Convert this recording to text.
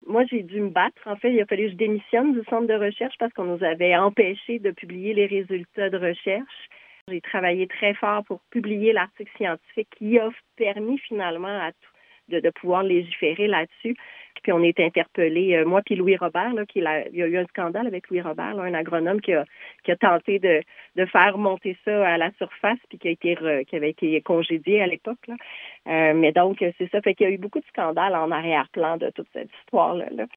moi, j'ai dû me battre. En fait, il a fallu que je démissionne du centre de recherche parce qu'on nous avait empêchés de publier les résultats de recherche. J'ai travaillé très fort pour publier l'article scientifique qui a permis finalement de pouvoir légiférer là-dessus. Puis on est interpellés, moi puis Louis Robert, là, il y a eu un scandale avec Louis Robert, là, un agronome qui a tenté de faire monter ça à la surface puis qui avait été congédié à l'époque, là. Mais donc, c'est ça. Fait qu'il y a eu beaucoup de scandales en arrière-plan de toute cette histoire-là.